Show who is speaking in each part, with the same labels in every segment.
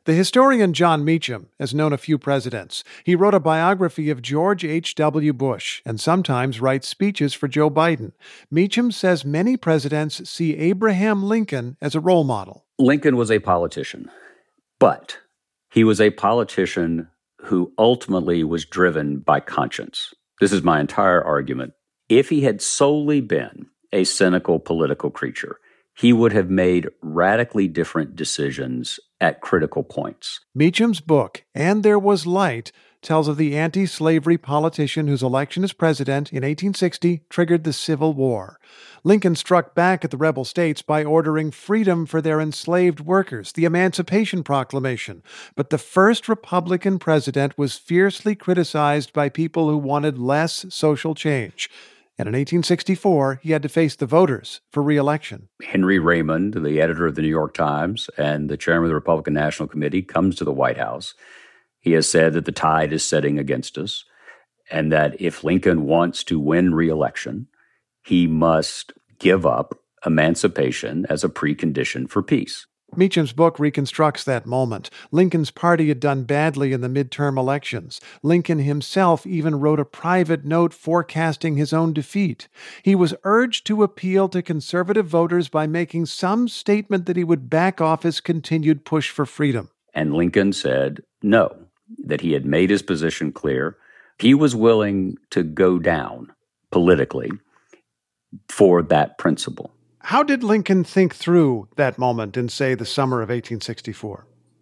Speaker 1: The historian John Meacham has known a few presidents. He wrote a biography of George H.W. Bush and sometimes writes speeches for Joe Biden. Meacham says many presidents see Abraham Lincoln as a role model.
Speaker 2: Lincoln was a politician, but he was a politician who ultimately was driven by conscience. This is my entire argument. If he had solely been a cynical political creature, he would have made radically different decisions at critical points.
Speaker 1: Meacham's book, And There Was Light, tells of the anti-slavery politician whose election as president in 1860 triggered the Civil War. Lincoln struck back at the rebel states by ordering freedom for their enslaved workers, the Emancipation Proclamation. But the first Republican president was fiercely criticized by people who wanted less social change. And in 1864, he had to face the voters for re-election.
Speaker 2: Henry Raymond, the editor of the New York Times and the chairman of the Republican National Committee, comes to the White House. He has said that the tide is setting against us and that if Lincoln wants to win re-election, he must give up emancipation as a precondition for peace.
Speaker 1: Meacham's book reconstructs that moment. Lincoln's party had done badly in the midterm elections. Lincoln himself even wrote a private note forecasting his own defeat. He was urged to appeal to conservative voters by making some statement that he would back off his continued push for freedom.
Speaker 2: And Lincoln said no, that he had made his position clear. He was willing to go down politically for that principle.
Speaker 1: How did Lincoln think through that moment in, say, the summer of 1864?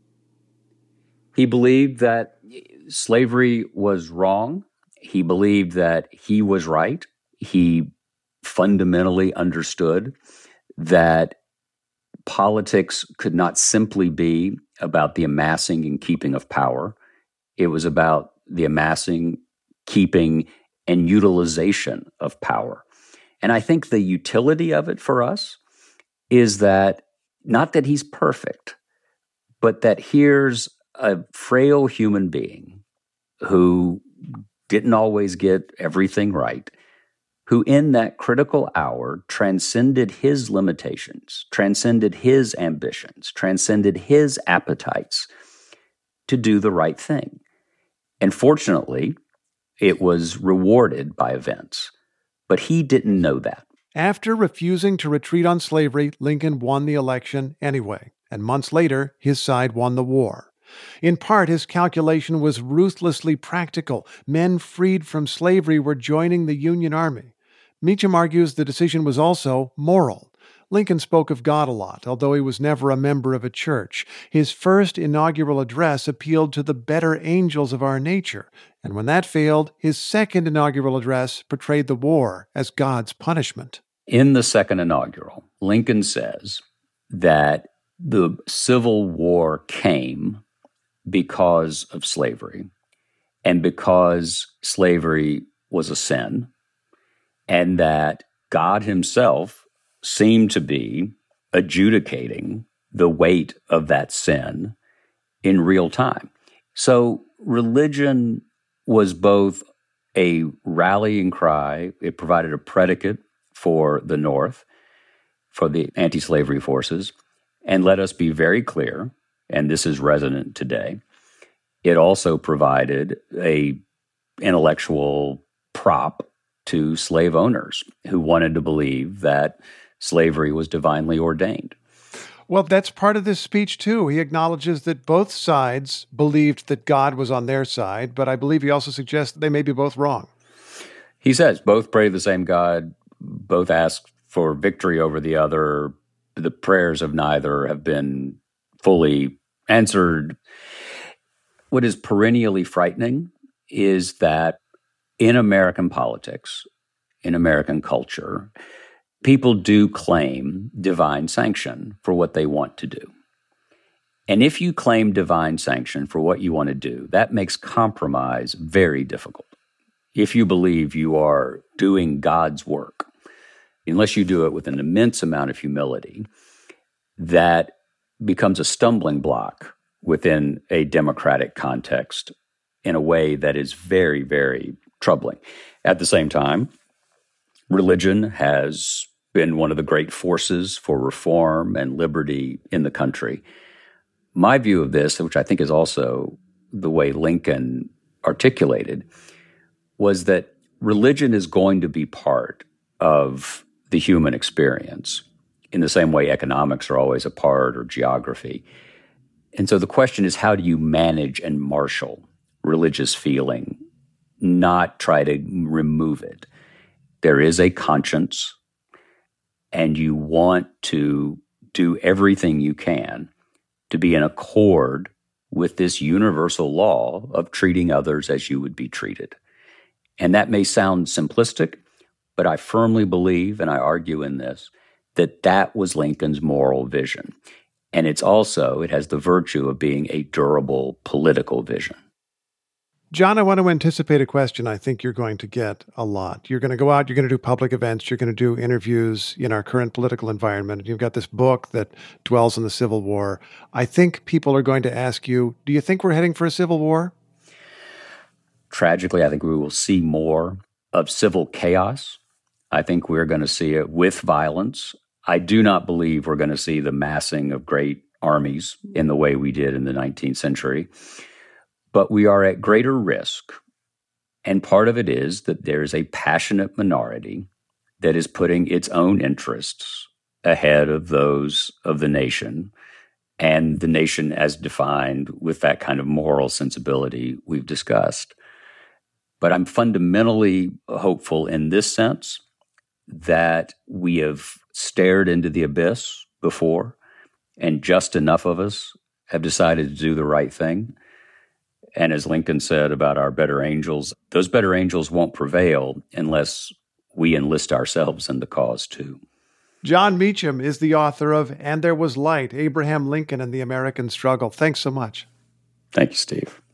Speaker 2: He believed that slavery was wrong. He believed that he was right. He fundamentally understood that politics could not simply be about the amassing and keeping of power. It was about the amassing, keeping, and utilization of power. And I think the utility of it for us is that, not that he's perfect, but that here's a frail human being who didn't always get everything right, who in that critical hour transcended his limitations, transcended his ambitions, transcended his appetites to do the right thing. And fortunately, it was rewarded by events. But he didn't know that.
Speaker 1: After refusing to retreat on slavery, Lincoln won the election anyway, and months later, his side won the war. In part, his calculation was ruthlessly practical. Men freed from slavery were joining the Union Army. Meacham argues the decision was also moral. Lincoln spoke of God a lot, although he was never a member of a church. His first inaugural address appealed to the better angels of our nature, and when that failed, his second inaugural address portrayed the war as God's punishment.
Speaker 2: In the second inaugural, Lincoln says that the Civil War came because of slavery, and because slavery was a sin, and that God himself seemed to be adjudicating the weight of that sin in real time. So religion was both a rallying cry. It provided a predicate for the North, for the anti-slavery forces. And let us be very clear, and this is resonant today, it also provided a intellectual prop to slave owners who wanted to believe that slavery was divinely ordained.
Speaker 1: Well, that's part of this speech, too. He acknowledges that both sides believed that God was on their side, but I believe he also suggests that they may be both wrong.
Speaker 2: He says both pray to the same God, both ask for victory over the other. The prayers of neither have been fully answered. What is perennially frightening is that in American politics, in American culture, people do claim divine sanction for what they want to do. And if you claim divine sanction for what you want to do, that makes compromise very difficult. If you believe you are doing God's work, unless you do it with an immense amount of humility, that becomes a stumbling block within a democratic context in a way that is very, very troubling. At the same time, religion has been one of the great forces for reform and liberty in the country. My view of this, which I think is also the way Lincoln articulated, was that religion is going to be part of the human experience in the same way economics are always a part, or geography. And so the question is, how do you manage and marshal religious feeling, not try to remove it? There is a conscience, and you want to do everything you can to be in accord with this universal law of treating others as you would be treated. And that may sound simplistic, but I firmly believe, and I argue in this, that that was Lincoln's moral vision. And it has the virtue of being a durable political vision.
Speaker 1: John, I want to anticipate a question I think you're going to get a lot. You're going to go out, you're going to do public events, you're going to do interviews in our current political environment. And you've got this book that dwells on the Civil War. I think people are going to ask you, do you think we're heading for a civil war?
Speaker 2: Tragically, I think we will see more of civil chaos. I think we're going to see it with violence. I do not believe we're going to see the massing of great armies in the way we did in the 19th century. But we are at greater risk. And part of it is that there's a passionate minority that is putting its own interests ahead of those of the nation, and the nation as defined with that kind of moral sensibility we've discussed. But I'm fundamentally hopeful in this sense that we have stared into the abyss before, and just enough of us have decided to do the right thing. And as Lincoln said about our better angels, those better angels won't prevail unless we enlist ourselves in the cause too.
Speaker 1: Jon Meacham is the author of And There Was Light, Abraham Lincoln and the American Struggle. Thanks so much.
Speaker 2: Thank you, Steve.